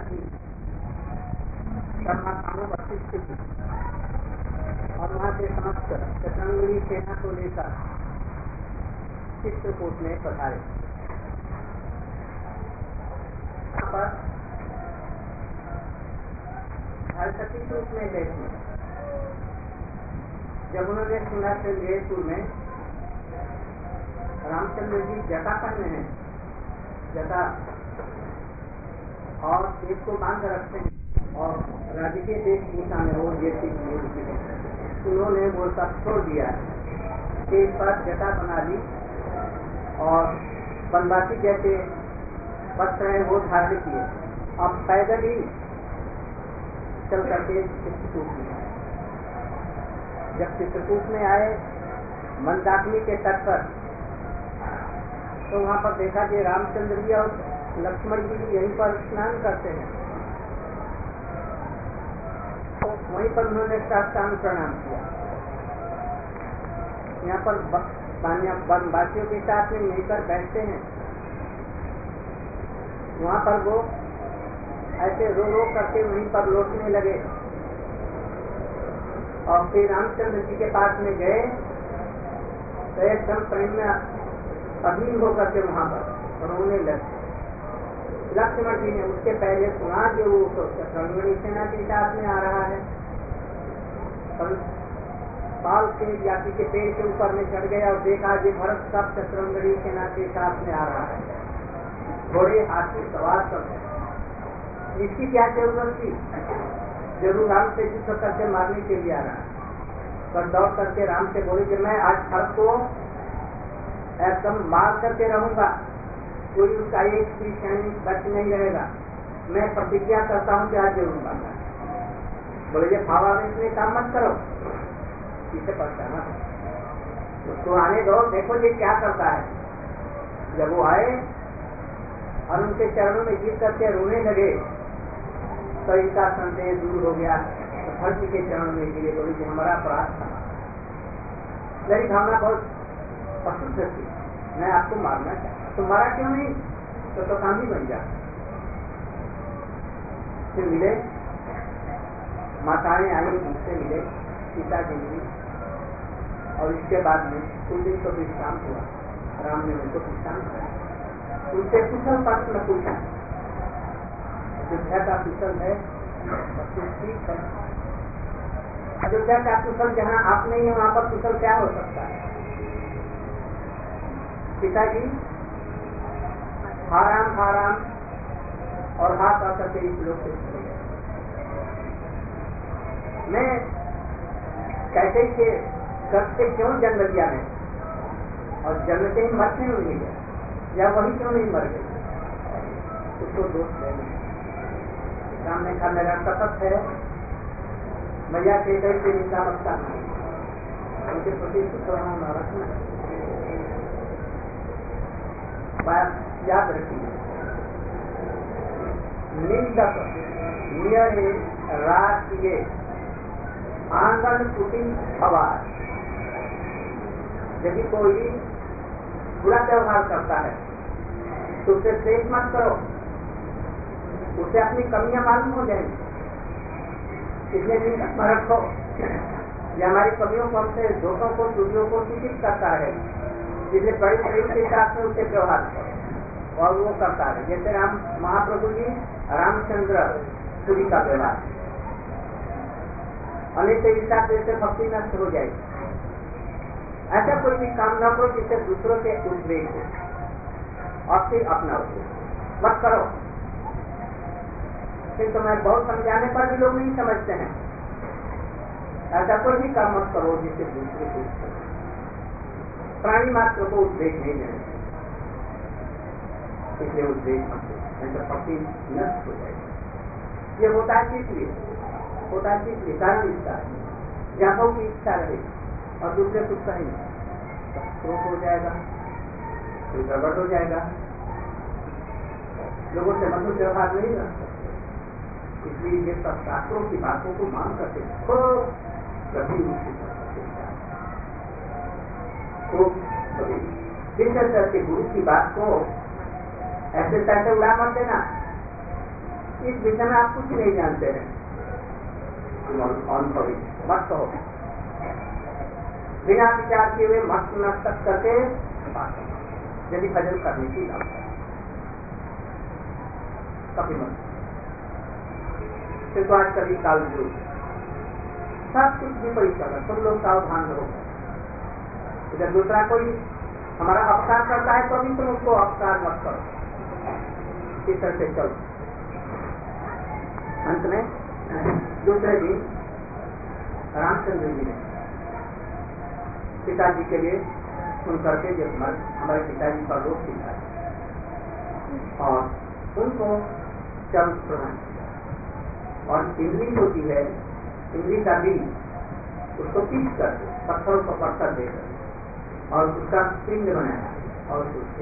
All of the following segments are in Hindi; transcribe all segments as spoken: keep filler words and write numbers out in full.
की ब्रह्मात्माओं वशिष्ठ की, और वहां से समस्त शतरंगी सेना को लेकर चित्रकूट में पधारे। यहाँ पर हरसती रूप में गए थे। जब उन्होंने सुना श्रृंगेरपुर में रामचंद्र जी जटा पहने हैं, जटा और एक को बांध रखते हैं और राजकीय वेशभूषा में वो ये चीज होती है, उन्होंने वो सब छोड़ दिया कि इस पर जटा बना ली और वनवासी जैसे वस्त्र हैं वो धारण किए। अब पैदल ही चल करके चित्रकूट में आए। जब चित्रकूट में आए मंदाकिनी के तट पर, तो वहाँ पर देखा कि रामचंद्र जी और लक्ष्मण जी यहीं पर स्नान करते हैं। तो वहीं पर उन्होंने साष्टांग प्रणाम किया। यहाँ पर वनवासियों के साथ में मिलकर बैठते हैं। वहाँ पर वो ऐसे रो रो करके वहीं पर लौटने लगे और फिर रामचंद्र जी के पास में गए तो एकदम प्रेम में अधीन होकर के वहाँ पर रोने लगे। लक्ष्मण जी ने उसके पहले सुना कि वो शतरंगी सेना के साथ में आ रहा है, पाल के जाति के पेड़ के ऊपर में चढ़ गया और देखा कि भरत सब शतरंगी सेना के साथ में आ रहा है, घोड़े हाथी सवार सब है। इसकी क्या जरूरत थी? जरूर राम से युद्ध करके मारने के लिए आ रहा है। पर दौड़ करके राम से बोले कि मैं आज भरत को एकदम मार करके रहूंगा, कोई उसका एक भी सैनिक बच नहीं रहेगा। मैं प्रतिज्ञा करता हूँ कि आज जरूर मारना। बोले ये भावावेश में काम मत करो, इसे पड़ता ना, उसको आने दो, देखो ये क्या करता है। जब वो आए और उनके चरणों में गिर करके रोने लगे तो इनका संदेह दूर हो गया। तो भरत के चरणों में गिरे, बोले कि हमारा अपराध था, मेरी भावना बहुत अशुद्ध थी, मैं आपको मारना चाहता, तो मारा क्यों नहीं? तो तो काम ही बन जा। फिर मिले, माताएं आई, उनसे मिले, सीता जी मिली, और इसके बाद में कुछ दिन तो विश्राम हुआ। राम ने उनको विश्राम किया, उनसे कुशल प्रश्न पूछा। अयोध्या का कुशल है, ठीक है। अयोध्या का कुशल जहाँ आप नहीं है वहाँ पर कुशल क्या हो सकता है? पिताजी हाराम हाराम और हाथ आकर के इस लोग से चले गए। मैं कैसे के करते क्यों जन्म लिया मैं, और जन्म से ही मर क्यों नहीं गया, या वही क्यों नहीं मर गई? उसको दोष लेना। सामने का मेरा शपथ है, मैया के गई से निंदा मत करना, उनके प्रति सुखना न रखना। बात याद रखिए, निंदक नियरे राष्ट्रीय आंगन कुटी भवार। यदि कोई बुरा व्यवहार करता है तो उसे द्वेष मत करो, उसे अपनी कमियां मालूम हो जाएंगी, इसलिए निंदक में रखो। ये हमारी कमियों को, हमसे दोषों को, त्रुटियों को सूचित करता है, इसलिए बड़े प्रेम के साथ में उसे व्यवहार करो और वो करता है। जैसे राम महाप्रभु जी रामचंद्र सूरी का व्यवहार, अनेक ईर्षा से भक्ति नष्ट हो जाएगी। ऐसा कोई भी काम न करो जिससे दूसरों के उद्वेग हो, और फिर अपना उद्वेग मत करो। फिर तो मैं बहुत समझाने पर भी लोग नहीं समझते हैं। ऐसा कोई भी काम मत करो जिससे दूसरे को, प्राणी मात्र को उद्वेग नहीं देना, इसलिए उद्वेग मत दो, नहीं तो भक्ति नष्ट हो जाएगी। ये होता है किस लिए? होता है किस लिए? कारण इसका है, जहाँ की इच्छा रहे और दूसरे कुछ कहें तो क्रोध हो जाएगा, फिर गड़बड़ हो जाएगा, लोगों से मधुर व्यवहार नहीं रह सकते। इसलिए ये सब शास्त्रों की बातों को मान करके खूब गंभीर रूप से खूब विशेष करके गुरु की बात को ऐसे तैसे उड़ा मत देना इस विषय में आप कुछ नहीं जानते हैं, अनुभवी मत कहो, बिना विचार किए हुए मस्त नष्ट करके यदि भजन करने की बात है कभी मत। फिर आज कभी काल जो सब कुछ विपरीत कर रहा, तुम लोग सावधान रहो। इधर दूसरा कोई हमारा अपकार करता है तो भी तुम उसको अपकार मत करो, इस तरह से चलो। अंत में दूसरे दिन रामचंद्र जी ने पिताजी के लिए सुन करके जब हमारे पिताजी का रोग किया और उनको चरण प्रदान किया और इमली होती है, इमली का बीज उसको पीस कर पत्थरों को पत्थर देकर और उसका पिंड बनाया और उसको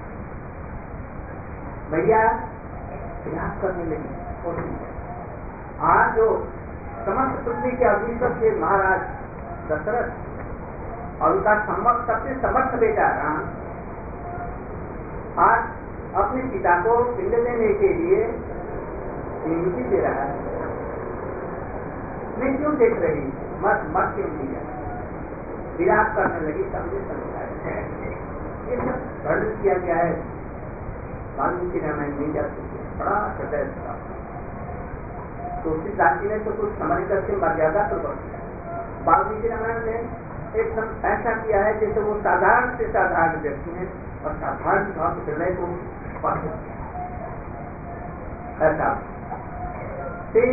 भैया प्रयास करने लगी। आज जो समस्त पृथ्वी के अधीश्वर थे महाराज दशरथ और उनका समर्थ सबसे समर्थ बेटा राम आज अपने पिता को पिंड देने के लिए नियुक्ति दे रहा है। मैं क्यों देख रही मत मत क्यों दिया विराट करने लगी, सबने समझाया ये सब वर्णन किया गया है वाल्मीकि रामायण नहीं जा सकते, बड़ा हृदय था। तुलसीदास जी ने तो कुछ समझ करके मर्यादा तो बढ़ वाल्मीकि रामायण ने एकदम ऐसा किया है जैसे वो साधारण से साधारण व्यक्ति है और साधारण भाव हृदय को पढ़ ऐसा। फिर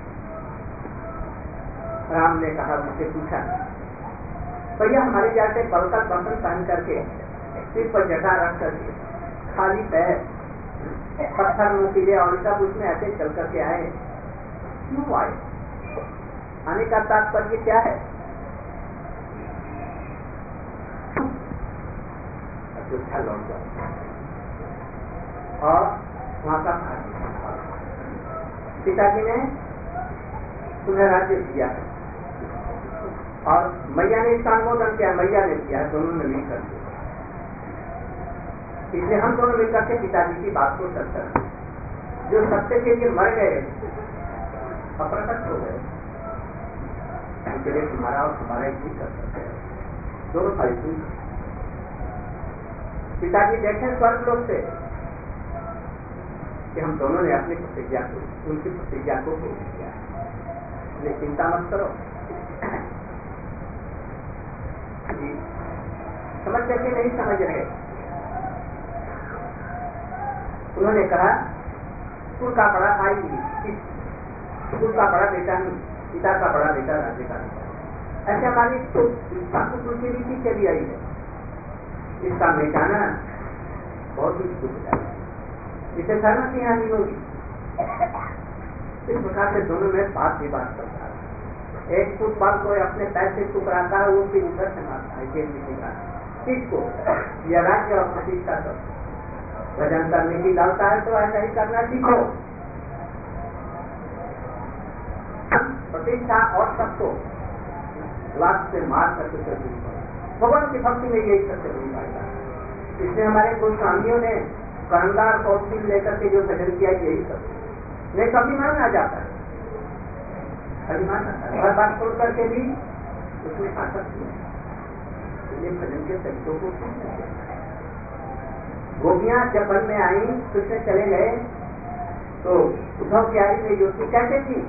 राम ने कहा, मुझसे पूछा भैया हमारे जाते बल का बंधन पहन करके सिर पर जटा रख करके खाली पैर पत्थर नुकीले और सब उसमें ऐसे चल करके आए, क्यों आए? आने का तात्पर्य क्या है? अयोध्या लौट जाओ और वहां का पिताजी ने तुम्हें राज्य दिया है और मैया ने इसका अनुमोदन किया, मैया ने किया, दोनों ने मिलकर दिया। इसलिए हम दोनों मिलकर के पिताजी की बात को सत्य जो सत्य के लिए मर गए अप्रकट हो गए, उनके लिए तुम्हारा और तुम्हारा एक ही कर सकते हैं, दोनों फायदे। पिताजी देखे स्वर्ग लोग से कि हम दोनों ने अपनी प्रतिज्ञा को उनकी प्रतिज्ञा को पूर्ण किया है, इसलिए चिंता मत करो। समझ करके नहीं समझ रहे। उन्होंने कहा कुल का बड़ा भाई कुल का बड़ा बेटा नहीं, पिता का बड़ा बेटा राज्य का बेटा। ऐसे हमारी कुल की रीति चली आई है, इसका मिटाना बहुत ही दुखदायक है, इसे धर्म की हानि होगी। इस प्रकार से दोनों में बात विवाद चलता है। एक फुटबॉल को अपने पैर से टुकराता है, वो फिर उधर से मारता है, गेंद निकलता है। किसको? यह राज्य और प्रतिष्ठा कर भजन करने की लालसा है तो ऐसा ही करना सीखो। प्रतिष्ठा और सबको लाभ से मार करके चलती भगवान की भक्ति में यही सबसे बड़ी बात है। इसलिए हमारे गोस्वामियों ने करंदार कौशल लेकर के जो भजन किया यही सब नहीं, कभी मान आ जाता है, अभिमान आता है, हर बात छोड़ करके भी उसमें आसक्ति है। इसलिए भजन के शब्दों को गोपियां जब वन में आई, कृष्ण चले गए तो उद्धव की आई में युवती कैसे थी?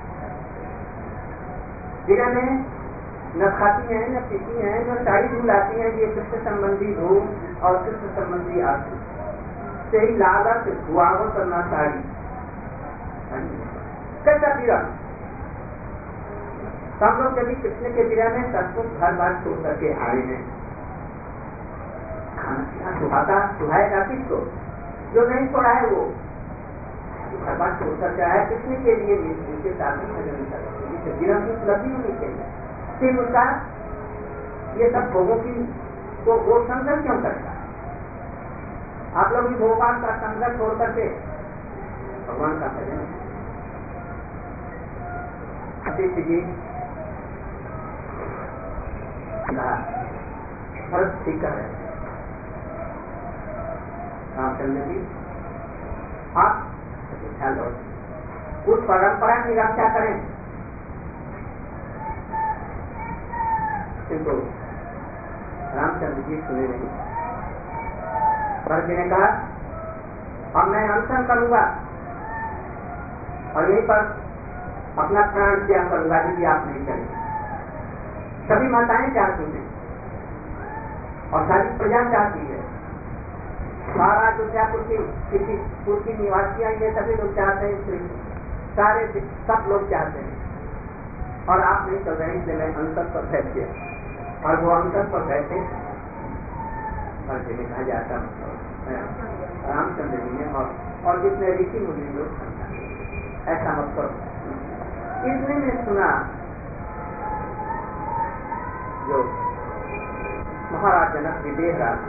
बिना में न खाती हैं न पीती हैं न साड़ी धुलाती हैं, ये कृष्ण संबंधी धूम और कृष्ण संबंधी आरती से ही लागत हुआवो करना साड़ी कैसा पीड़ा। सब लोग यदि कृष्ण के पीड़ा में सचमुच घर बार छोड़ करके आए हैं, खाना सुहाता सुहाएगा किसको? जो नहीं छोड़ा है वो घर बार छोड़ करके आया कृष्ण के लिए, उनके साथ में भजन करेंगे, बिना की उपलब्धि होनी चाहिए। फिर उसका ये सब भोगों की तो वो संघर्ष क्यों करता है? आप लोग भी भगवान का संघर्ष छोड़ करके भगवान का भजन। अतिथि जी फर्क ठीक कर रहे रामचंद्र जी, आप अयोध्या लौटे, उस परंपरा की रक्षा करें। किंतु रामचंद्र जी सुने नहीं। भरत जी ने कहा अब मैं अनशन करूंगा और यहीं पर अपना प्राण त्याग करूंगा यदि आप नहीं करेंगे। सभी माताएं चाहती हैं और सारी प्रजा चाहती है, सारा अयोध्यापुर की किसी पूर्व की निवासियां ये सभी लोग चाहते हैं, सारे सब लोग चाहते हैं और आप नहीं कर रहे, इसलिए मैं अंतर पर बैठ गया और वो अंतर पर बैठे। भरत जी ने कहा जाता रामचंद्र जी ने और, और जितने ऋषि मुनि लोग ऐसा मत करो। इसने में सुना जो महाराज जनक विदेह राज,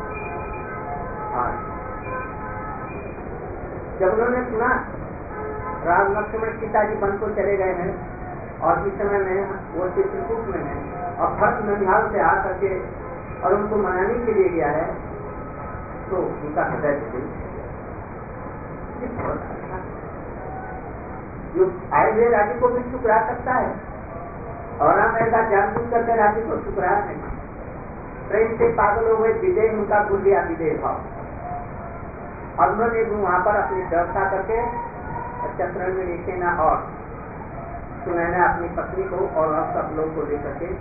जब उन्होंने सुना राम लक्ष्मण पिताजी वन को चले गए हैं और इस समय में वो चित्रकूट में है और भरत ननिहाल से आ करके और उनको मनाने के लिए गया है, तो उनका हृदय जो आए हुए राज्य को भी ठुकरा सकता है और हम ऐसा जानबूझ करके राज्य को ठुकरा नहीं। प्रेम से पागल हो गए, विदेह उनका भूल गया विदेह भाव। और उन्होंने वहां पर अपनी व्यवस्था करके चंद्रन में सेना और सुनैना अपनी पत्नी को और सब लोग को लेकर के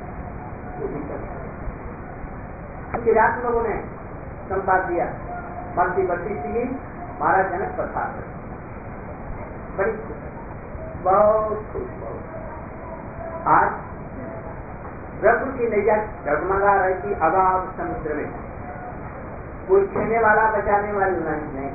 किरात लोगों ने संपाद दिया, मस्ती बस्ती थी, महाराज जनक प्रथा बड़ी बहुत खुश। आज रघु की नैया डगमगा रही थी अगाध समुद्र में, कोई खेने वाला बचाने वाली नहीं।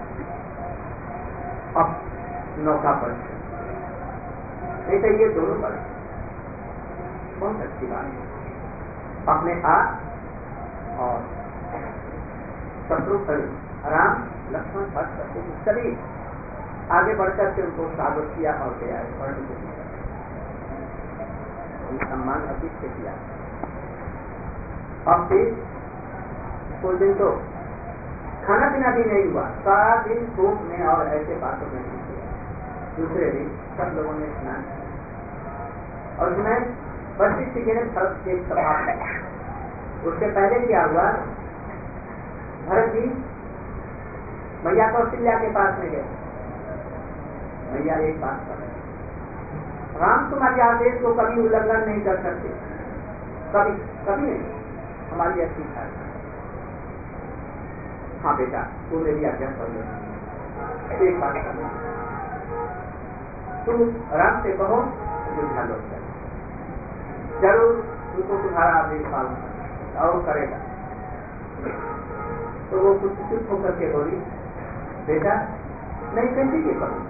अब नौका पर नहीं तो ये दोनों पर बहुत अच्छी बात है। अपने आप और शत्रु राम लक्ष्मण भक्त सभी आगे बढ़कर के उनको स्वागत किया और गया सम्मान अधिक से किया। अब फिर कुछ दिन तो खाना पीना भी नहीं हुआ, सारा दिन धूप में और ऐसे बातों में नहीं किया। दूसरे दिन सब लोगों ने स्नान किया और उसमें वशिष्ठ जी ने भरत के सभा किया। उसके पहले क्या हुआ, भरत जी मैया कौशल्या के पास में गए। मैया एक बात कर, राम तुम्हारे आदेश को कभी उल्लंघन नहीं कर सकते, कभी कभी नहीं, हमारी अच्छी था। हाँ बेटा तू मेरी आज्ञा कर ले, एक बात कर, तुम राम से कहो अयोध्या लौट जाए, जरूर तुमको तुम्हारा आदेश पालना और करेगा। तो वो कुछ चुप होकर के बोली, बेटा नहीं कैसे के करूँ,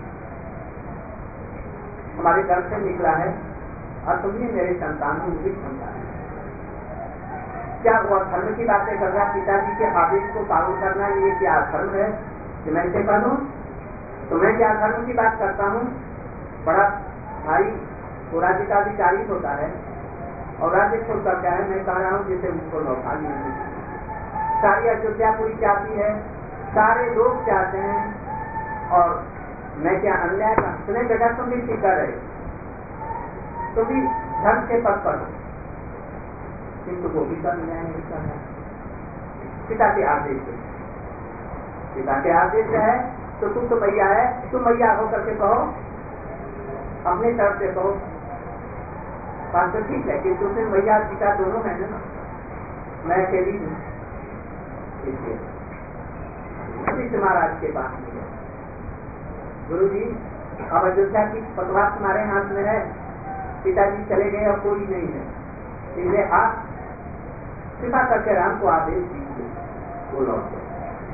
हमारे घर से निकला है और तुम्हें मेरे संतान को मुझे संतान है, क्या वह धर्म की बातें कर रहा, पिताजी के आदेश को पालन करना ये क्या धर्म है कि मैं इसे कर दूं? तो मैं क्या धर्म की बात करता हूँ? बड़ा भाई वो राज्य का अधिकारी होता है और राज्य छोड़ करके है, मैं कह रहा हूँ जिसे उनको लौटा लिया। सारी अयोध्या पूरी चाहती है, सारे लोग चाहते हैं और मैं क्या अन्याय का सुने बेटा तुम भी ठीक कर रहे, तुम भी धर्म के पद पर हो, किंतु वो भी कर न्याय नहीं करना। पिता के आदेश है, पिता के आदेश है तो तुम तो मैया है, तुम मैया होकर के कहो, अपने तरफ से कहो, बात तो ठीक है कि तुमने मैया पिता दोनों है ना, मैं अकेली हूँ। इसलिए महाराज के पास में गए, गुरु जी अब अयोध्या की पतवार तुम्हारे हाथ में है, पिताजी चले गए और कोई नहीं है, इसलिए आप कृपा करके राम को आदेश दीजिए वो लौट गए।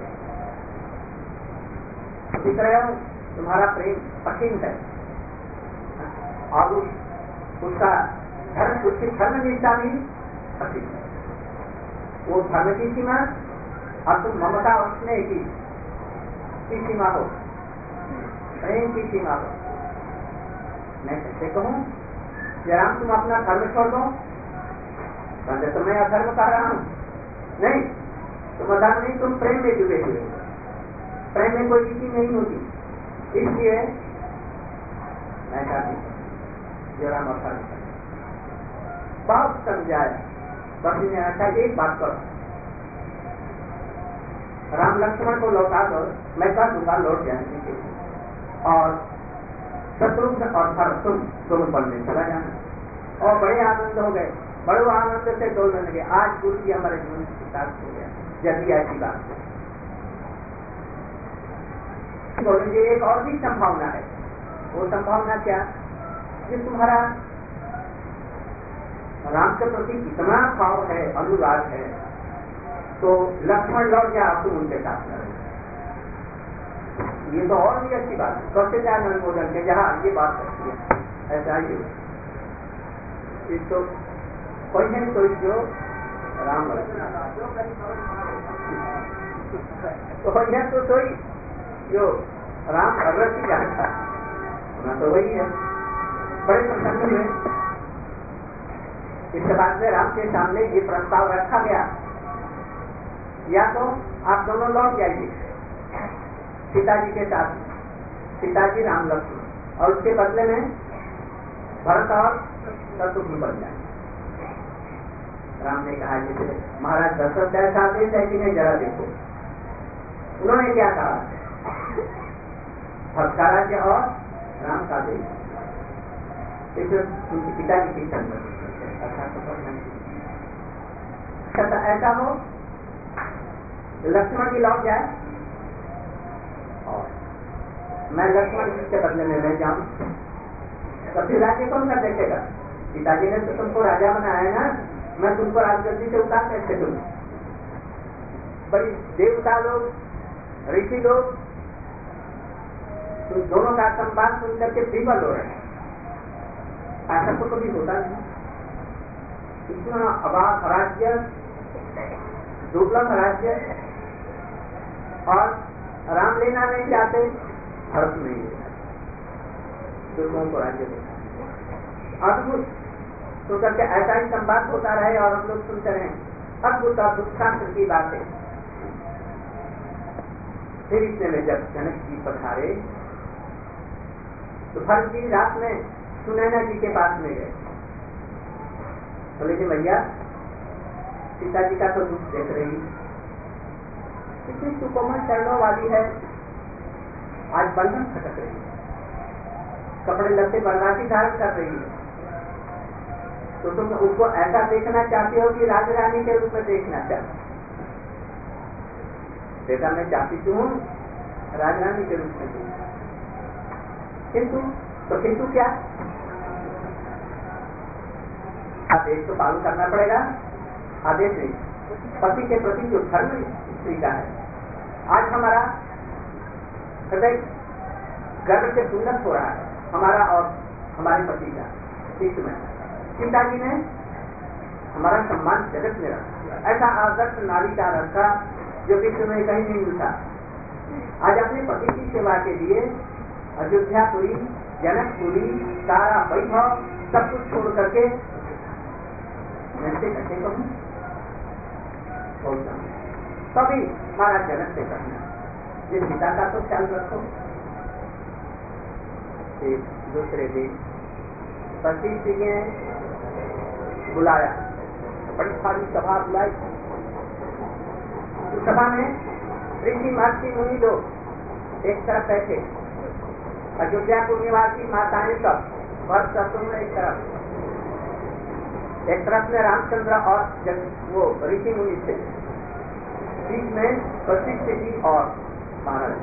दिख रहे हो तुम्हारा प्रेम कठिन है और उस, उसका धर्म उसकी धर्म निष्ठा भी कठिन है। वो धर्म की सीमा और तुम ममता और स्नेह की की सीमा हो, प्रेम की सीमा हो। मैं कैसे कहूँ राम तुम अपना धर्म छोड़ दो, कहते तो मैं अधर्म कह रहा हूँ, नहीं तुम अधर्म नहीं, तुम प्रेम में डूबे हुए, प्रेम में कोई रीति नहीं होती, इसलिए मैं कहती जो राम अवतार बहुत समझाया, बस ने अच्छा एक बात करो, राम लक्ष्मण को लौटा दो, मैं कर दूंगा लौट जाने के लिए, और शत्रुघ्न और भरत तुम दोनों बनने चला जाना। और बड़े आनंद हो गए, बड़े आनंद से डोलने लगे। आज गुरु जी हमारे जीवन की साथ हो गया यदि ऐसी बात बोलेंगे। एक और भी संभावना है, वो संभावना क्या, कि तुम्हारा राम के प्रति इतना भाव है, अनुराग है, तो लक्ष्मण लौट गया, तुम उनके साथ न रहे। ये तो और भी अच्छी बात है, सबसे ज्यादा अनुमोदन के जहाँ ये बात करती है ऐसा ही हो। तो कोई नहीं कोई जो राम तो है तो कोई जो राम भगवत की जानता होना तो वही है। बड़े प्रसंग में इसके बाद में राम के सामने ये प्रस्ताव रखा गया, या तो आप दोनों लौट जाइए पिताजी के साथ, पिताजी राम लक्ष्मण, और उसके बदले में भरत और शत्रुघ्न बन जाए। राम ने कहा जैसे महाराज दशरथ ऐसा आदेश है कि नहीं, जरा देखो। उन्होंने क्या कहा, भरत का राज्य और राम का देश, उनके पिताजी की संगत ऐसा हो लक्ष्मण की लौट जाए और मैं लक्ष्मण के बदले में रह जाऊं, तो फिर राज्य कौन कर देखेगा? पिताजी ने तो तुमको राजा बनाया ना, मैं तुमको राजगद्दी से उतार कैसे दूं? बड़ी देवता लोग, ऋषि लोग तो दोनों का संवाद सुन करके विफल हो रहे हैं। ऐसा तो कभी होता नहीं, इतना अबाध राज्य, दुर्लभ राज्य, और राम लेना नहीं चाहते, भरत नहीं लेना, दुर्गों को राज्य देना। अद्भुत तो करके ऐसा ही संवाद होता रहे और हम लोग सुनते रहे, अद्भुत अद्भुत शास्त्र की बातें। फिर इतने में जब जनक जी पधारे तो भरत जी रात में सुनैना जी के पास में गए, बोले कि भैया पिताजी का तो दुख देख रही, कितनी सुकोमल चरणों वाली है, आज बंधन खटक रही है, कपड़े लत्ते बर्बादी धारण कर रही है, तो तुम उसको ऐसा देखना चाहते हो कि राजरानी के रूप में देखना चाहते? बेटा मैं चाहती हूँ राजरानी के रूप में देखना, किंतु तो किंतु क्या, आदेश तो पालन करना पड़ेगा। आदेश नहीं, पति के प्रति जो धर्म स्त्री का है, आज हमारा हृदय गर्व से उन्नत हो रहा है, हमारा और हमारे पति का। इस समय पिताजी ने हमारा सम्मान जगत में रखा, ऐसा आदर्श नारी का रखा जो विश्व में कहीं नहीं मिलता। आज अपने पति की सेवा के लिए अयोध्यापुरी, जनकपुरी, सारा वैभव सब कुछ छोड़ करके कैसे कहते कहूँ, तभी हमारा जनक से कहना, ये पिता का तो ख्याल रखो। एक दूसरे दिन पति जी ने बुलाया, बड़ी सारी सभा बुलाई। उस सभा में ऋषि महर्षि मुनि लोग एक तरफ बैठे, अयोध्यापुर निवासी माताएं सब, भरत शत्रुघ्न एक तरफ, एक तरफ में रामचंद्र और वो ऋषि मुनि थे, बीच में वशिष्ठ जी और महाराज।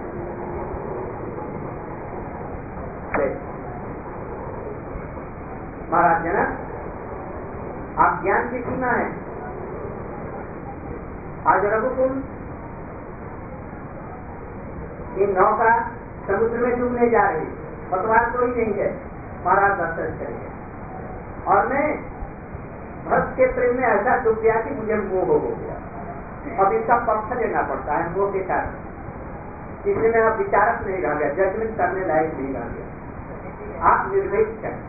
महाराज जनक, आप ज्ञान की सीमा है, आज रघुकुल ये नौका समुद्र में डूबने जा रही, पतवार कोई नहीं है, महाराज दर्शन करेंगे, और मैं भक्त के प्रेम में ऐसा डूब गया कि मुझे मोह हो गया। अब इसका पक्ष लेना पड़ता है मोह के कारण, इसलिए मैं अब विचारक नहीं रह गया, जजमेंट करने लायक नहीं रह गया। आप निर्वेद करें,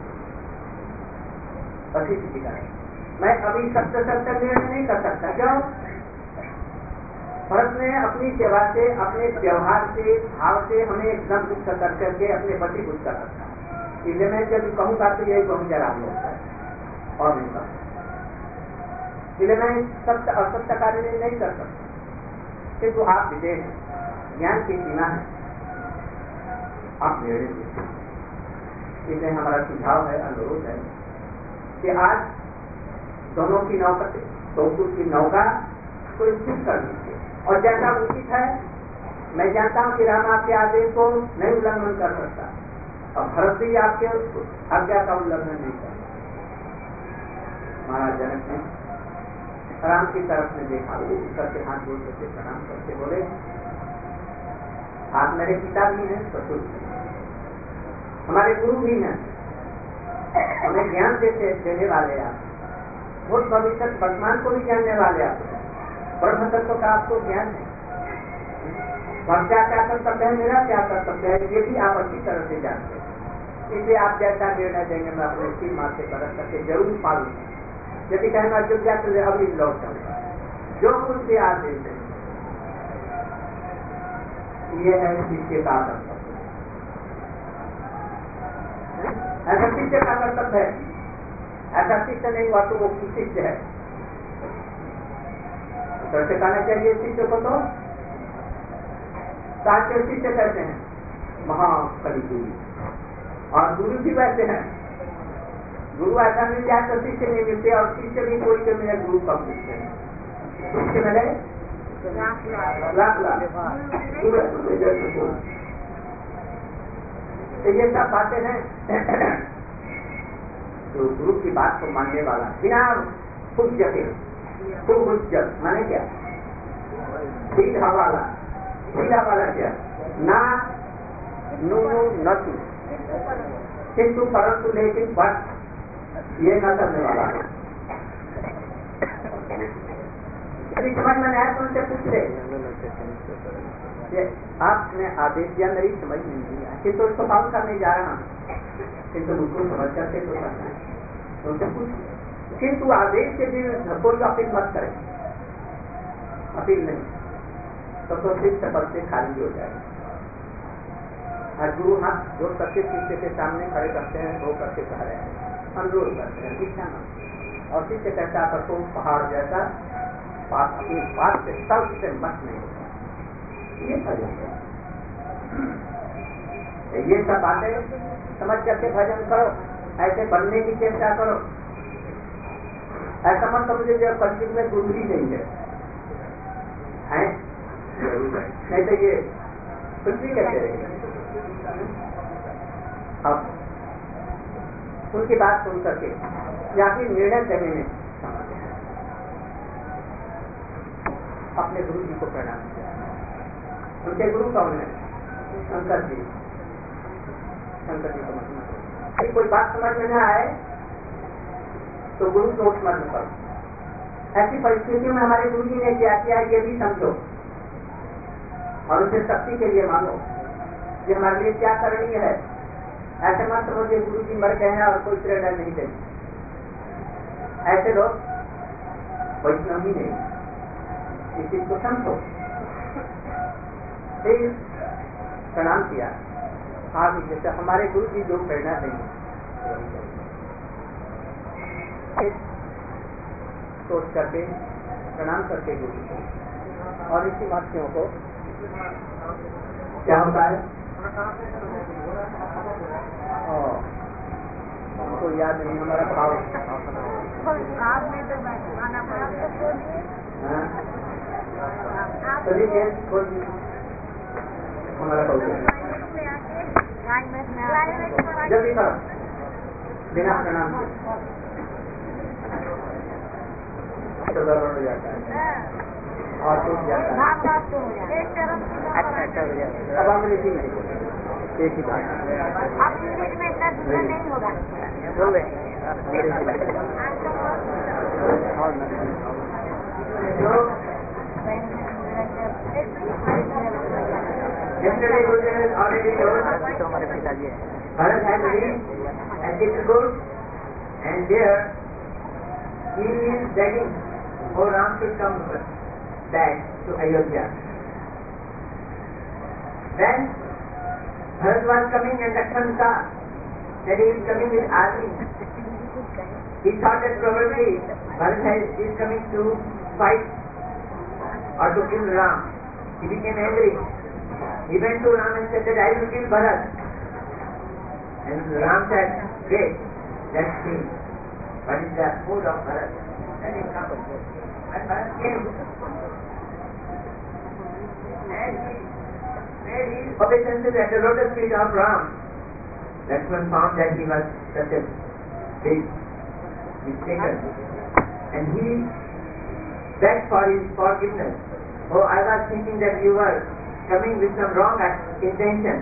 मैं अभी सत्य सत्य निर्णय नहीं कर सकता। क्यों? भरत ने अपनी सेवा से, अपने व्यवहार से, भाव से हमें एकदम कुछ कर करके अपने पति कुछ कर रखा है। इसलिए मैं जब कहूँगा तो यही कहूँ जरा आप लोग और नहीं कहूँ, इसलिए मैं सत्य असत्य कार्य नहीं कर सकता। किंतु आप विदेश ज्ञान की सीमा है, आप निर्णय दीजिए। इसलिए हमारा सुझाव है, अनुरोध है कि आज दोनों की नौका दोनों की नौका को स्थिर कर दीजिए और जैसा उचित है। मैं जानता हूँ कि राम आपके आदेश को नहीं उल्लंघन कर सकता और भरत भी आपके आज्ञा का उल्लंघन नहीं कर सकता। महाराज जनक ने राम की तरफ में देखा, करके हाथ जोड़ करके प्रणाम करके बोले, आप मेरे पिता भी हैं, ससुर हमारे गुरु भी हैं, हमें ज्ञान देते देने वाले आप, भूत भविष्य वर्तमान को भी जानने वाले आप, ब्रह्म तत्व का आपको ज्ञान है। और क्या क्या कर्तव्य है, मेरा क्या कर्तव्य है, ये भी आप अच्छी तरह से जानते हैं। इसलिए आप जैसा निर्णय देंगे मैं अपने सिर माथे पर रख करके जरूर पालूंगा। यदि कहना अयोध्या से अभी लौट जाऊंगा, जो कुछ भी आदेश है, ये है शिष्य का कर्तव्य। ऐसा शिष्य का कर्तव्य है, ऐसा शिष्य नहीं हुआ तो वो शिष्य है। कैसे कहना चाहिए शिष्य को, तो साक्ष्य शिष्य कहते हैं महाकवि गुरु, और गुरु भी वैसे हैं। गुरु ऐसा मिल जाए तो शिष्य नहीं मिलते, और शिष्य भी कोई के मिले गुरु कब मिलते हैं। शिष्य मिले लाख लाख। तो ये सब बातें हैं तो गुरु की बात को मानने वाला बिना पूज्य के, पूज्य माने क्या, सीधा वाला, सीधा वाला क्या, ना नु न तू किंतु परंतु लेकिन बस ये न करने वाला है। यदि समझ में आया तो उनसे पूछ ले, आपने आदेश दिया मेरी समझ नहीं दिया, किंतु उसको पालन करने जा रहा हूँ, किंतु उनको समझ करके तो करना है, उनसे पूछ। किंतु आदेश के दिन कोई अपील मत करें, अपील नहीं तो तो शिष्य पद से खाली हो जाएगा। और गुरु हाथ जो करके शिष्य के सामने खड़े करते हैं, वो करके कह रहे हैं, अनुरोध करते हैं, शिक्षा न। और शिष्य कहता है तो पहाड़ जैसा बात अपनी बात से सब से मत नहीं होता। ये भजन है, ये सब बातें समझ करके भजन करो, ऐसे बनने की चेष्टा करो। ऐसा मत समझो जो कलयुग में गुरु ही नहीं है, है? नहीं तो ये कुछ भी कहते रहेंगे। अब उनकी बात सुन करके या फिर निर्णय देने में अपने गुरु जी को प्रणाम किया। उनके गुरु कौन है? शंकर जी। शंकर जी को महिमा। कोई बात समझ में न आए तो गुरु को स्मरण करो। ऐसी परिस्थितियों में हमारे गुरु जी ने क्या किया ये भी समझो और उसे शक्ति के लिए मांगो कि हमारे लिए क्या करणीय है। ऐसे मत समझिए गुरु जी मर गए हैं और कोई प्रेरणा नहीं देगी। ऐसे लोग वैष्णव ही नहीं, इस चीज को समझो। फिर प्रणाम किया, हाँ जैसे हमारे गुरु जी जो प्रेरणा देंगे सोच करके प्रणाम करके गुरु को और इसी वाक्यों को क्या होता है हमको याद नहीं, हमारा भाव हमारा जल्दी करो बिना प्रणाम तो गड़बड़ हो जाता है और टूट जाता है। अच्छा अच्छा हो जाता है। अब हम लिखी नहीं बोले एक ही बात अब में इतना दूसरा नहीं होगा हो गए हमारे पिताजी है Bharat had been and difficult and there he is begging for Ram should come first. back to Ayodhya. When Bharat was coming and Lakshmana saw that he is coming with army, he thought that probably Bharat is coming to fight or to kill Ram. He became angry. He went to Ram and said that I will kill Bharat. And Ram said, wait, let's see what is the mood of Bharat. Let him come. And Bharat came. And he made his obeisances at the lotus feet of Ram. Lakshman found that he was such a big mistaken. And he begged for his forgiveness. Oh, I was thinking that you were coming with some wrong intention.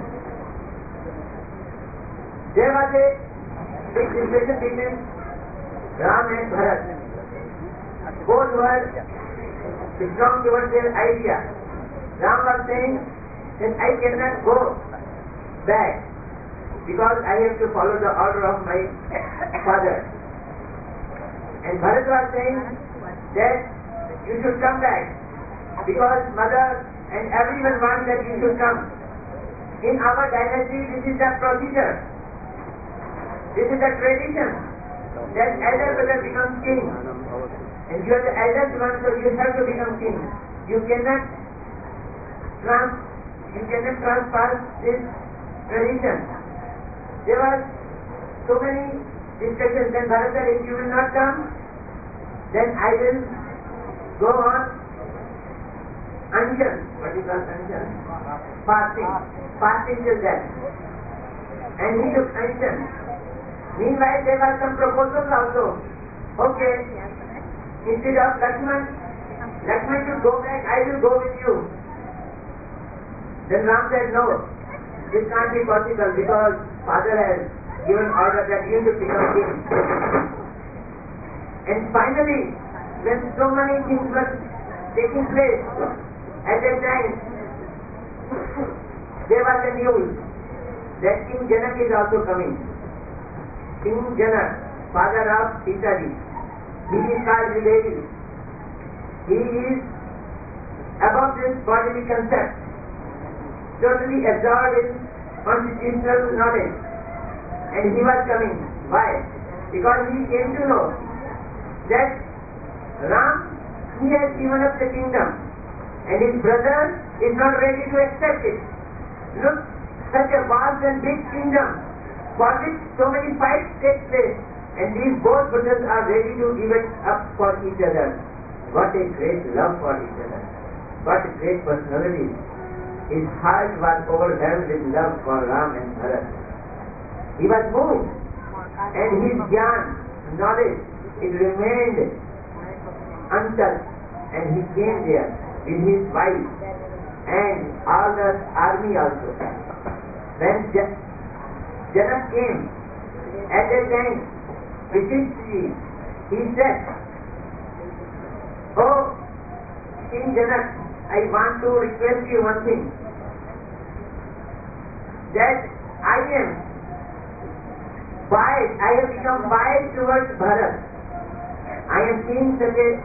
There was a big discussion between Ram and Bharat. Both were strong towards their idea. Ram was saying that I cannot go back because I have to follow the order of my father. And Bharat was saying that you should come back because mother and everyone wants that you should come. In our dynasty, this is the procedure. This is the tradition that elder brother becomes king. And you are the eldest one, so you have to become king. You cannot trans, you cannot transfer this tradition. There were so many discussions. Then Bharat said, if you will not come, then I will go on Anshan. What is called Anshan? Fasting. Fasting till death. And he took Anshan. Meanwhile, there were some proposals also. Okay, instead of Lakshman, Lakshman should go back, I will go with you. Then Ram said, no, this can't be possible because father has given order that you should become king. And finally, when so many things were taking place, at that time, there was a news that King Janak is also coming. King Janak, father of Sita ji, he is called Videhi. He is above this bodily concept, totally absorbed in constitutional knowledge. And he was coming. Why? Because he came to know that Ram, he has given up the kingdom and his brother is not ready to accept it. Look, such a vast and big kingdom for which so many fights take place, and these both brothers are ready to give it up for each other. What a great love for each other. What a great personality. His heart was overwhelmed with love for Ram and Bharat. He was moved, and his jnana, knowledge, it remained untouched, and he came there with his wife and all the army also. When Janak came, at that time, Vishishji, he said, oh, King Janak, I want to request you one thing, that I am biased, I have become biased towards Bharat. I am seeing such a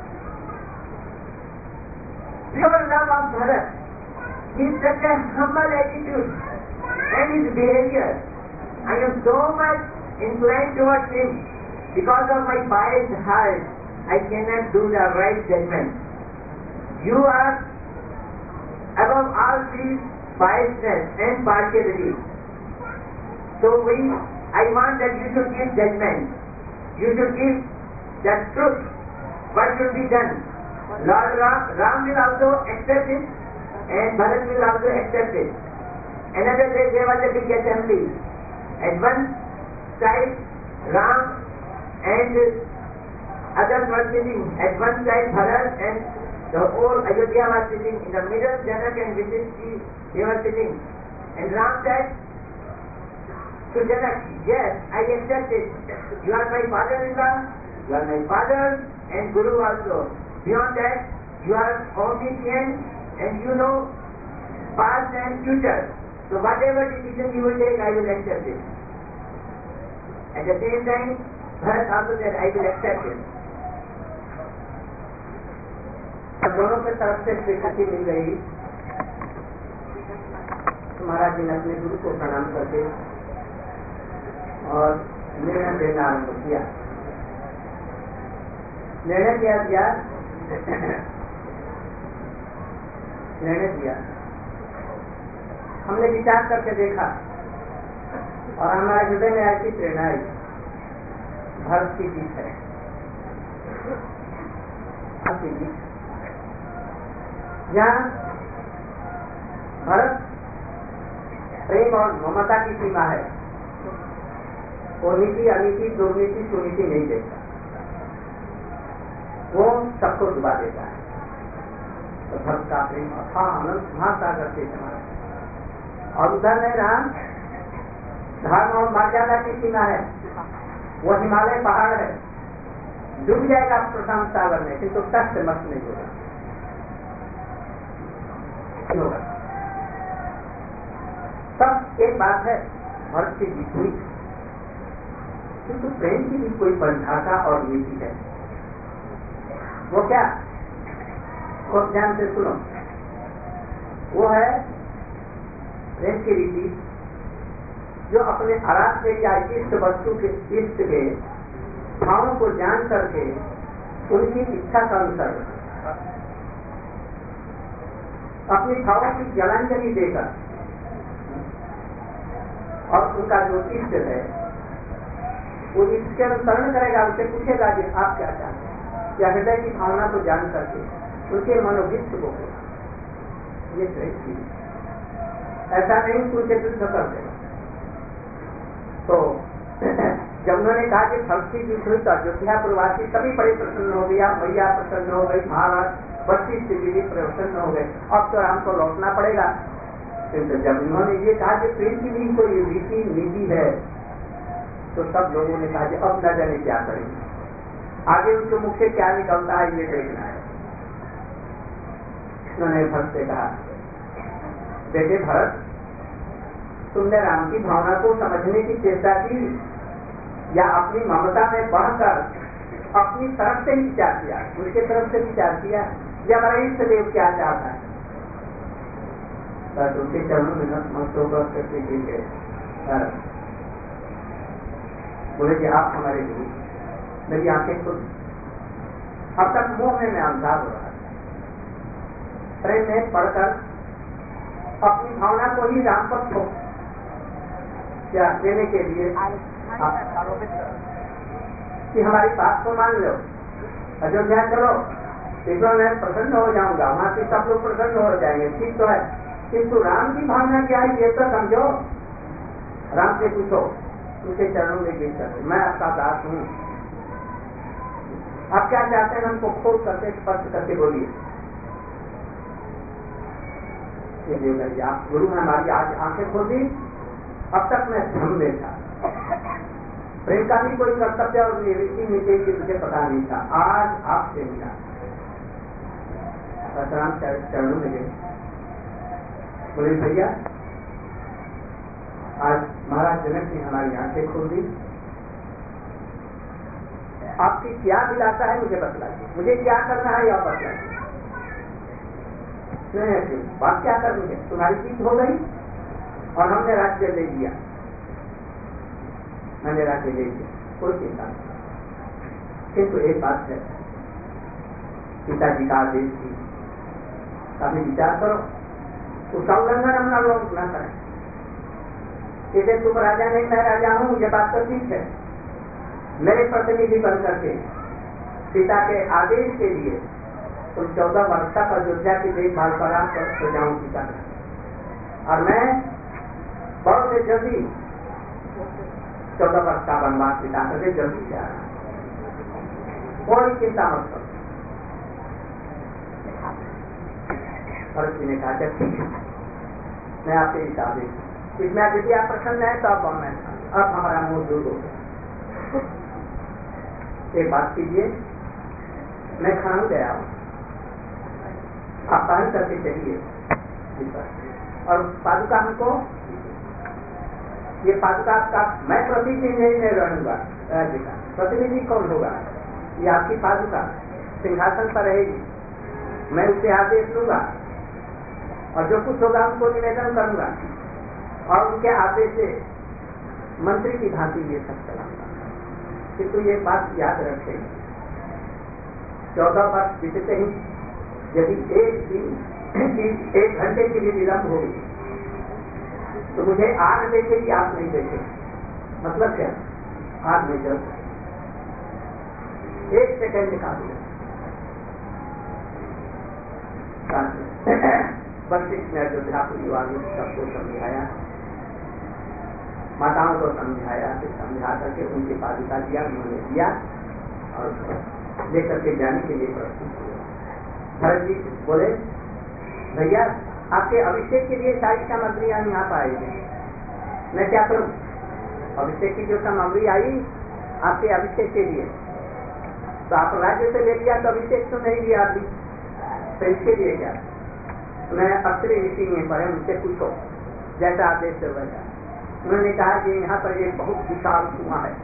pure love of Bharat. He is such a humble attitude and his behavior. I am so much inclined towards him. Because of my biased heart, I cannot do the right judgment. You are above all these biasness and partiality. So we, I want that you should give judgment. You should give the truth. What should be done? Lord Ram, Ram will also accept it and Bharat will also accept it. Another day there was a big assembly. At one side Ram and others were sitting. At one side Bharat and the whole Ayodhya was sitting. In the middle Janak and Vishishji, they were sitting. And Ram said to Janak, yes, I accept it. You are my father-in-law, you are my father and Guru also. Beyond that, you are omniscient and you know past and future. So whatever decision you will take, I will accept it. At the same time, Bharat also said, I will accept it. तो दोनों के तरफ से स्वीकृति मिल गई तो महाराज जी ने अपने गुरु को प्रणाम करके और निर्णय देना आरम्भ किया। निर्णय किया दिया निर्णय दिया हमने विचार करके देखा और हमारे हृदय में ऐसी प्रेरणा आई, भरत की जीत है, आपकी जीत। यहाँ भरत प्रेम और ममता की सीमा है, वो नीति अनीति दुर्नीति सुनीति नहीं देखता, वो सबको डुबा देता है। तो भक्त का प्रेम अथाह अनंत महासागर के समान है। और उधर में राम धर्म और मर्यादा की सीमा है, वो हिमालय पहाड़ है, डूब जाएगा प्रशांत सागर में किंतु तट से मत नहीं होगा। सब एक बात है, भरत की जीत हुई, किंतु प्रेम की भी कोई परिभाषा और नीति है। वो क्या? खूब ध्यान से सुनो। वो है प्रेम की रीति जो अपने आराध्य या इष्ट वस्तु के इष्ट के भावों को जान करके उनकी इच्छा का अनुसरण, अपनी भावों की जलांजलि देकर और उनका जो इष्ट है वो इसके अनुसरण करेगा, उससे पूछेगा कि आप क्या चाहते हैं, या हृदय की भावना को जान करके उनके मनोभिष्ट को, ये श्रेष्ठ। ऐसा नहीं कि उनके विरुद्ध कर देगा। तो जब उन्होंने कहा कि भक्ति की हुई तो अयोध्या प्रवासी सभी बड़े प्रसन्न हो गया, मैया प्रसन्न हो गई, महाराज वशिष्ठ जी भी प्रसन्न हो गए, अब तो राम को लौटना पड़ेगा। तो जब उन्होंने ये कहा कि प्रेम की भी कोई रीति नीति है तो सब लोगों ने कहा कि अब न जाने क्या करेंगे, आगे उनके मुख से क्या निकलता है ये देखना है। उन्होंने भरत से कहा, बेटे भरत, तुमने राम की भावना को समझने की चेष्टा की या अपनी ममता में बढ़कर अपनी तरफ से ही विचार किया, उसके तरफ से विचार किया, या हमारा इष्ट देव क्या चाहता है? बस उनके चरणों में नतमस्तक होकर करके गिर गए। बोले कि आप हमारे गुरु। मेरी आंखें खुद, अब तक मुंह में मैं अंधा हो रहा है, प्रेम में पढ़कर अपनी भावना को ही राम पर को क्या देने के लिए कि हमारी बात को मान लो, अयोध्या चलो, इसमें मैं प्रसन्न हो जाऊंगा, वहां से सब लोग प्रसन्न हो जाएंगे, ठीक तो है, किंतु राम की भावना क्या है ये तो समझो। राम से पूछो, उनके चरणों में गिर कर, मैं आपका दास हूँ, आप क्या चाहते हैं हमको खोल करके स्पष्ट करके बोलिए। आप गुरु ने हमारी आज आंखें खोल दी, अब तक मैं भ्रम में था, प्रेम का भी कोई कर्तव्य और निवृत्ति नीति की मुझे पता नहीं था, आज आपसे मिला। राम चरणों में गए, बोले भैया आज महाराज जनक ने हमारी आंखें खोल दी, आपकी क्या दिलाता है मुझे बतलाइए, मुझे क्या करना है आप बतलाइए। नहीं, बात क्या करनी है, तुम्हारी जीत हो गई और हमने राज्य ले लिया, मैंने राज्य ले लिया, कोई चिंता नहीं। किंतु एक बात है, पिताजी का आदेश थी, कभी विचार करो, उसका उल्लंघन हम ना लोग न करें। इसे तुम राजा नहीं, मैं राजा हूँ, ये बात तो ठीक है, मेरे प्रतिनिधि बन करके पिता के आदेश के लिए तुम चौदह वर्ष तक अयोध्या की देखभाल करा कर प्रजाओं की करना, और मैं बहुत से जल्दी चौदह वर्ष का वनवास बिता करके जल्दी जा रहा, कोई चिंता मत करो। भरत जी ने कहा ठीक है, मैं आपके इस आदेश, इसमें यदि आप प्रसन्न है तो अब मैं अब हमारा मुंह दूर हो गया। एक बात कीजिए, मैं खान गया हूँ, आप पालन करके चलिए, और पादुका हमको, ये पादुका का मैं प्रतिनिधि नहीं रहूंगा, राज्य का प्रतिनिधि कौन होगा, ये आपकी पादुका सिंहासन पर रहेगी, मैं उससे आदेश लूंगा और जो कुछ होगा उनको निवेदन करूंगा और उनके आदेश से मंत्री की भांति ये सब चलाऊंगा। किंतु ये बात याद रखें, चौदह वर्ष बीतते ही यदि एक दिन एक घंटे की भी विलंब होगी तो मुझे आग देखेगी, आप नहीं देखेगी। मतलब क्या? आग में जल एक सेकंड निकाल वशिष्ठ ने अयोध्यापुरी वालों सबको समझाया, माताओं को समझाया, फिर समझा करके उनकी पालिका दिया, उन्होंने दिया और लेकर के जाने के लिए प्रस्तुत हुए। भरत जी बोले, भैया आपके अभिषेक के लिए सारी सामग्रियां यहाँ पर आई है, मैं क्या करूं? अभिषेक की जो सामग्री आई आपके अभिषेक के लिए, तो आप राज्य से ले लिया तो अभिषेक तो नहीं लिया अभी, तो इसके लिए क्या? मैं अक्षरी ऋषि में पढ़े, उनसे पूछो जैसा आदेश से वैसा। उन्होंने कहा कि यहाँ पर एक बहुत विशाल कुआं है,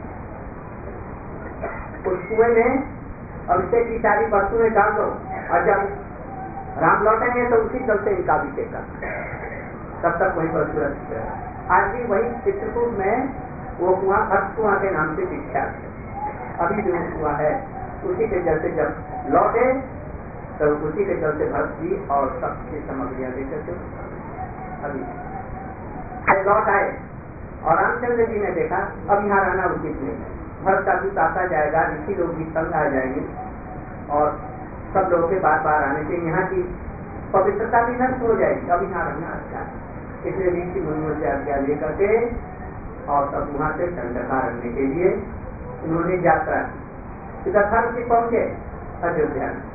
उस कुएं में अभिषेक की सारी वस्तुएं डाल दो और जब राम लौटेंगे तो उसी जल से इनका अभिषेक करना, तब तक वहीं पर सुरक्षित रहेगा। आज भी वही चित्रकूट में वो कुआं भक्त कुआं के नाम से विख्यात है, अभी भी वो कुआं है। उसी के जल से जब लौटे तो उसी के जल से भरत जी और सबकी सामग्रियां लेकर के अभी लौट आए और रामचंद्र जी ने देखा अब यहाँ रहना उचित नहीं है, भरत का दूत आता जाएगा, ऋषि लोग भी तंग आ जाएंगे और सब लोगों के बार बार आने से यहाँ की पवित्रता भी नष्ट हो जाएगी, अब यहाँ रहना अच्छा है। इसलिए ऋषि मुनियों से आज्ञा लेकर के और सब वहाँ से दंडका रखने के लिए उन्होंने यात्रा की। इधर से पहुंचे अयोध्या में,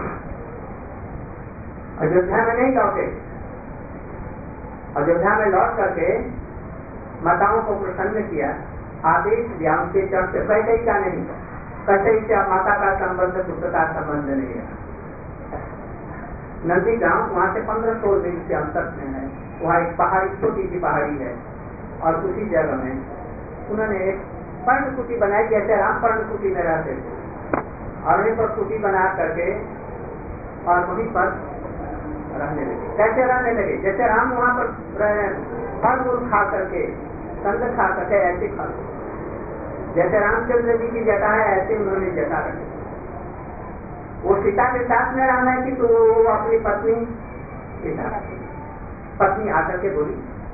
अयोध्या में नहीं लौटे, अयोध्या में लौट करके माताओं को प्रसन्न किया, आदेश दिया उनके चर्चे कैसे ही का नहीं, कैसे ही से माता का संबंध पुत्र का संबंध नहीं है। नदी गांव वहां से पंद्रह सौ मील के अंतर में है, वहाँ एक पहाड़ी छोटी सी पहाड़ी है और उसी जगह में उन्होंने एक पर्णकुटी बनाई, जैसे राम पर्णकुटी में रहते थे, और वहीं पर कुटी बना करके और वहीं पर रहने लगे। कैसे रहने लगे? जैसे राम वहाँ पर फल मूल खा करके, कंद खा करके ऐसे खा, जैसे रामचंद्र जी की जटा है ऐसे उन्होंने जटा रखी। वो सीता के साथ में रहना है कि तो वो अपनी पत्नी के साथ, पत्नी आकर के बोली,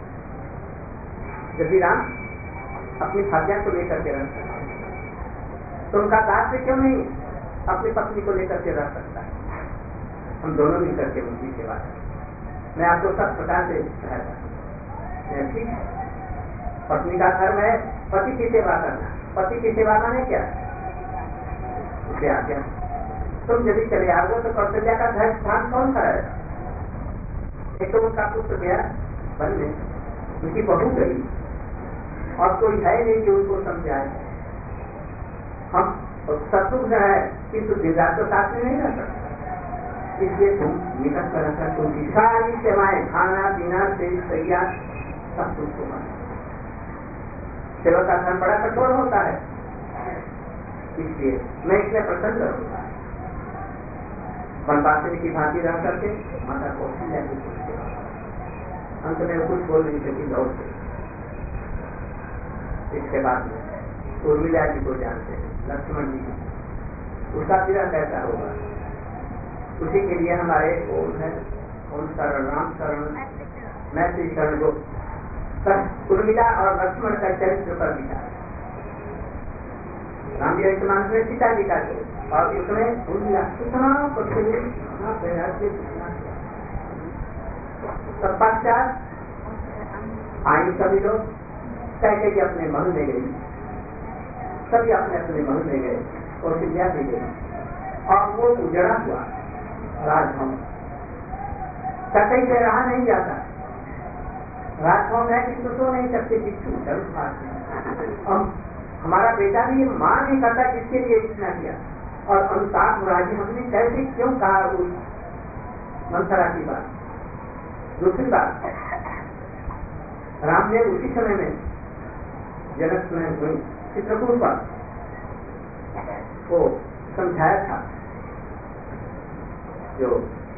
यदि राम अपनी भाग्या को लेकर के रह सकता तो उनका दास से क्यों नहीं अपनी पत्नी को लेकर के रह सकता है? हम दोनों मिलकर के उनकी सेवा करें। मैं आपको सब प्रकार से कहता ठीक, पत्नी का धर्म है पति की सेवा करना, पति की सेवा माने क्या? उसे आज्ञा, तुम यदि चले आओगे तो कौशल्या का ध्यान कौन करेगा? एक तो उनका पुत्र गया वन में, उनकी बहू गई और कोई है नहीं कि उनको समझाए। हम शत्रुघ्न है किंतु दीर्घा तो साथ में नहीं रह सकता, इसलिए तुम निकट कर रखा, तुमकी सारी सेवाएं, खाना पीना से तैयार सब कुछ होगा। सेवा का धर्म बड़ा कठोर होता है, इसलिए मैं इसमें प्रसन्न रहूंगा। वनवासिनी की भांति रह करके माता को अंत में कुछ बोल नहीं सकी, लौट गई। इसके बाद में उर्मिला जी को जानते हैं, लक्ष्मण जी, उसका विरह कैसा होगा? उसी के लिए हमारे ओम है, ओम शरण राम शरण मैं श्री शरण को उर्मिला और लक्ष्मण का चरित्र पर लिखा है। राम जी मानस में सीता जी का और इसमें उर्मिला कितना तत्पश्चात आई सभी लोग कहते कि अपने महल में गई, सभी अपने अपने महल में गए और विद्या भी गई और वो उजड़ा हुआ राजभवन कतई से रहा नहीं जाता। राजभवन है कि तो नहीं सकते, बिच्छू हम हमारा बेटा भी ये मान नहीं करता जिसके लिए इतना किया। और अनुताप मुरारी हमने कैसे क्यों कहा उस मंथरा की बात? दूसरी बात, राम ने उसी समय में जनक में हुई चित्रकूट पर वो समझाया था, जो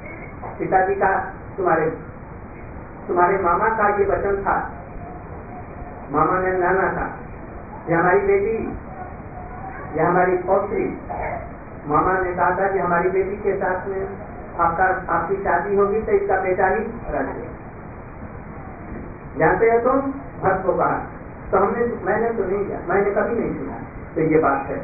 पिताजी का, तुम्हारे तुम्हारे मामा का ये वचन था, मामा ने नाना था, ये हमारी बेटी, ये हमारी पौत्री, मामा ने कहा था कि हमारी बेटी के साथ में आपका आपकी शादी होगी तो इसका बेटा ही रख दे। जानते हो तुम भक्त को कहा, तो हमने मैंने तो नहीं किया, मैंने कभी नहीं सुना। तो ये बात है,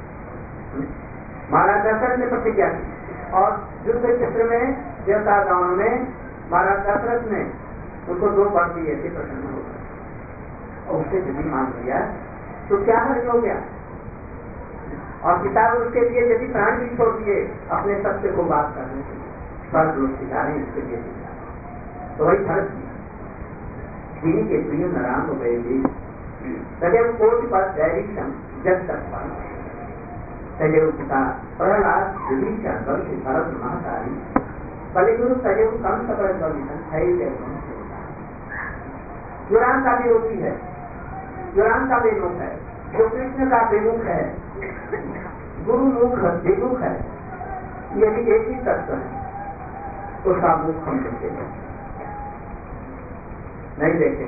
महाराज दशरथ ने प्रतिज्ञा की और युद्ध क्षेत्र में देवता गांव में महाराज दशरथ ने उनको दो वर दिए थे, प्रसन्न हो गए और उससे यदि मान लिया तो क्या हर्ज हो गया। और पिता उसके लिए यदि प्राण भी छोड़ दिए अपने सत्य को बात करने के लिए, पर लोग सिखाए इसके लिए तो वही फर्क जिन्हीं के प्रिय नारायण हो गए भी सदैव कोट पर दैरिक्षम जब तक पान सदैव पिता प्रहलाद विभीषण वर्ष भरत महाकारी कलिगुरु सदैव कम सकल धैर्य। जो राम का विरोधी है, जो राम का बेमुख है, जो कृष्ण का बेमुख है, गुरु मुख बेमुख है, यदि एक ही तत्व है उसका मुख हम देखे नहीं देखे,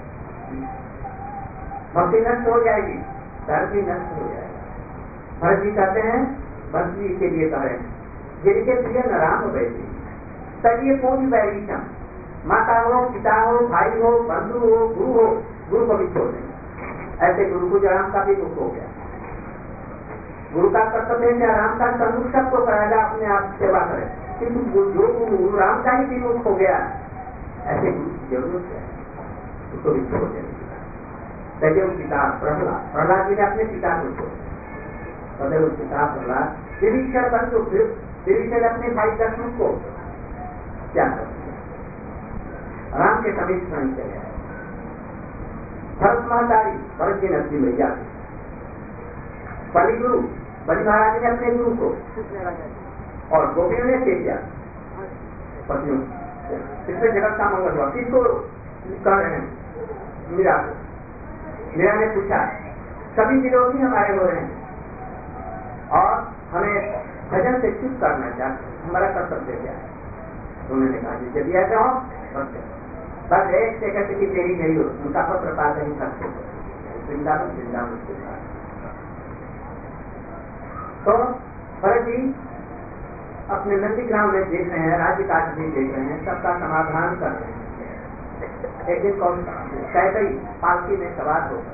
भक्ति नष्ट हो जाएगी, धर्म भी नष्ट हो जाएगा। भरत जी कहते हैं, भक्त जी के लिए कह रहे हैं, जिनके प्रिय नारायण हो गए थे तब ये पूर्ण वैरिषम, माता हो, पिता हो, भाई हो, बंधु हो, गुरु हो, गुरु को भी छोड़ देंगे। ऐसे गुरु को राम का भी दुख हो गया। गुरु का कर्तव्य है राम का संदुख सबको कराएगा, अपने आप सेवा करे, किंतु जो गुरु राम का ही विमुख हो गया, ऐसे गुरु की जरूरत है, उसको भी छोड़ देंगे। सदैव पिता प्रहलाद, प्रहलाद जी ने अपने पिता को छोड़ा, सदैव पिता प्रहलाद, विभीषण बंधु, विभीषण अपने भाई दशरथ को क्या कर राम के समीप नहीं चले। भरत महतारी, भरत जी ने अपनी मैया, बलि गुरु, बलि महाराज ने अपने गुरु को, और गोपियों ने किया पत्नियों, इसमें जगत का मंगल हुआ। किसको कह रहे हैं? मीरा को। मीरा ने पूछा, सभी विरोधी हमारे हो रहे हैं और हमें भजन से चुप करना चाहते, हमारा कर्तव्य क्या है? उन्होंने कहा जब यह कहो बस एक सेकंड की देरी नहीं हो, उनका पत्र पास नहीं सकते, वृंदावन वृंदावन के साथ। तो भरत जी अपने नंदीग्राम में देख रहे हैं, राज्य काज भी देख रहे हैं, सबका समाधान कर रहे हैं। एक दिन कौन कैकई पालकी में सवार हो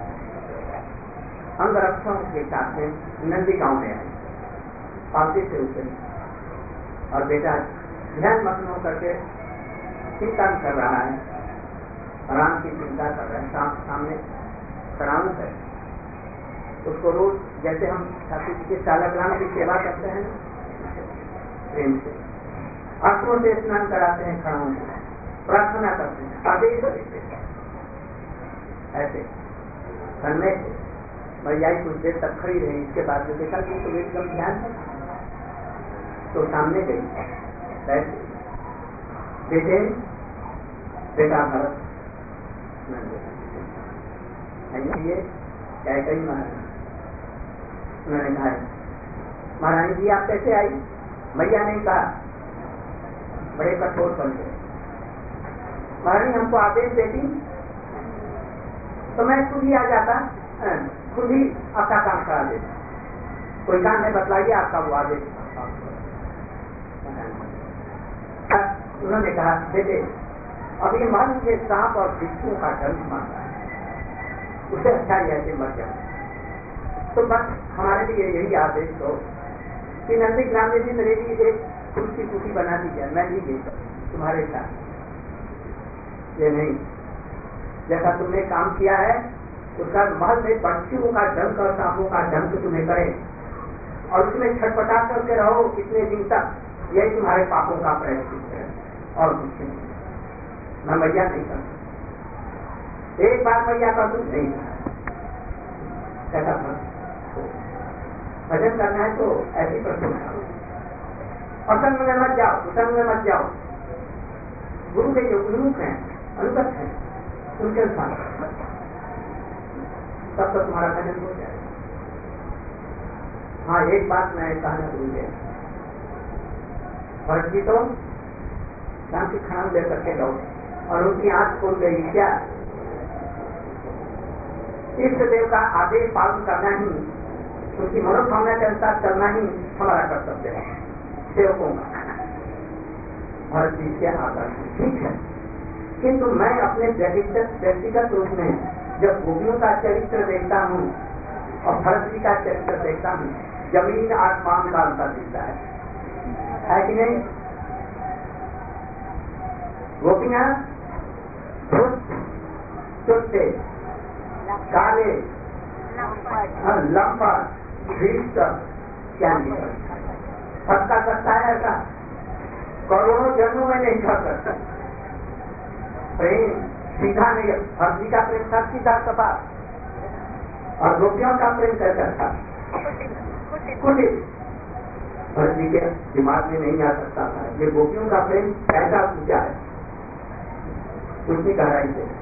अंगरक्षों के साथ में नंदीगांव में आए, पालकी से उतरे और बेटा ध्यान मग्न होकर के चिंता कर रहा है, राम की चिंता कर रहे हैं। साम, सामने राम है, उसको रोज जैसे हम ठाकुर जी के शालाग्राम की सेवा करते हैं प्रेम से, अश्वों से स्नान कराते हैं, खड़ाओं से प्रार्थना करते हैं, आदेश देते हैं, ऐसे तन्मय से भैया कुछ देर तक खड़ी रही। इसके बाद जो देखा कि तो एकदम ध्यान है, तो सामने गई बैठ बेटे बेटा भरत ये क्या कही महाराज, उन्होंने कहा महारानी जी आप कैसे आई? मैया ने कहा, बड़े कठोर बन गए, महारानी हमको आदेश देती तो मैं खुद ही आ जाता, खुद ही आपका काम करा देता, कोई काम है बतलाइए आपका वो आदेश। उन्होंने कहा बेटे अभी मन के सांप और बिच्छुओं का डर मारता है, उसे अच्छा ऐसे मर जाए। तो बस हमारे लिए यही आदेश हो कि नंदीग्राम में भी मेरे लिए एक कुर्सी कुर्सी बना दी जाए, मैं नहीं देता तुम्हारे साथ, ये नहीं जैसा तुमने काम किया है उसका महल में पक्षियों का डंक और सांपों का डंक तुम्हें करे और उसमें छटपटा करके रहो कितने दिन तक, यही तुम्हारे पापों का प्रायश्चित है और कुछ नहीं। मैं मैया नहीं करता, एक बार मैया कर दूं नहीं कैसा भजन करना है तो ऐसी प्रश्न असंग में मत जाओ, असंग में मत जाओ, गुरु के जो गुरु हैं अनुगत हैं उनके साथ तब तक तुम्हारा भजन हो जाएगा। हाँ एक बात मैं कहना भूल गया, भरत जी तो राम की खड़ाम ले करके लौटे और उनकी आंख खोल गई। क्या इष्ट देव का आदेश पालन करना ही, उनकी मनोभावना के अनुसार चलना ही हमारा कर्तव्य है सेवकों का। भरत जी के आदर्श ठीक है, किंतु मैं अपने व्यक्तिगत व्यक्तिगत रूप में जब गोपियों का चरित्र देखता हूँ और भरत जी का चरित्र देखता हूँ, जमीन आसमान का अंतर दिखता है, है कि नहीं? गोपियां चुट्टे काले लंबा भीष्ट क्या निकल फटका सकता है ऐसा? करोड़ों जन्मों में नहीं कर सकता। प्रेम सीधा नहीं, भक्ति का प्रेम था सीधा सफा, और गोपियों का प्रेम कैसा था? कुटिल। भरत जी के दिमाग में नहीं आ सकता था ये गोपियों का प्रेम कैसा पूछा है, उसकी गहराई से।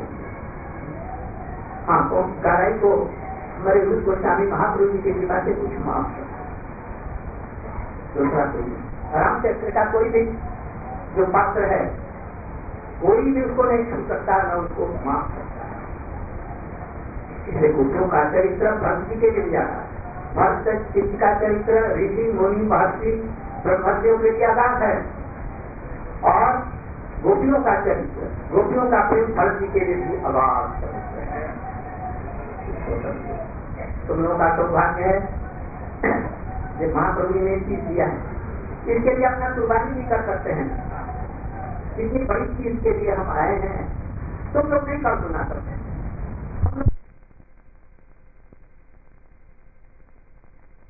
हाँ, तो गहराई को हमारे रूप गोस्वामी महाप्रभु जी की कृपा से कुछ माफ है। दूसरा कोई रामचरित्र का कोई भी जो पात्र है, कोई भी उसको नहीं छू सकता, न उसको माफ सकता। इसलिए गोपियों का चरित्र भक्त जी के लिए जाता है। भक्त चित्त का चरित्र ऋषि मुनि महर्षि ब्रह्मज्ञों के लिए आगाज है, और गोपियों का चरित्र गोपियों का प्रेम भक्त जी के लिए भी आगाज चरित्र है। तुम लोगों का सौभाग्य है ये महाप्रभु ने चीज दिया है, इसके लिए अपना कुर्बानी भी कर सकते हैं। इतनी बड़ी चीज के लिए हम आए हैं, तुम लोग नहीं कल्पना करते।